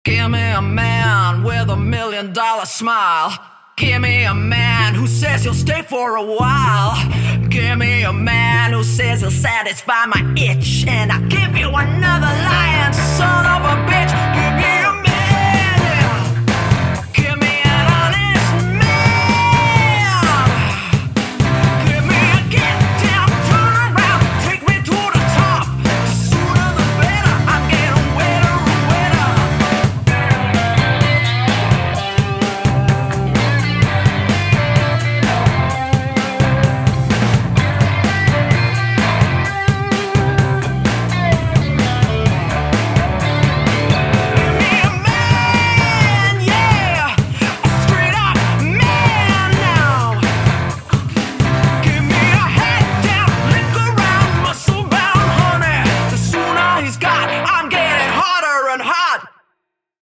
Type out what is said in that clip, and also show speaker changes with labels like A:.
A: Give me a man with $1 million smile. Give me a man who says he'll stay for a while. Give me a man who says he'll satisfy my itch. And I'll give you another lion, son of a bitch.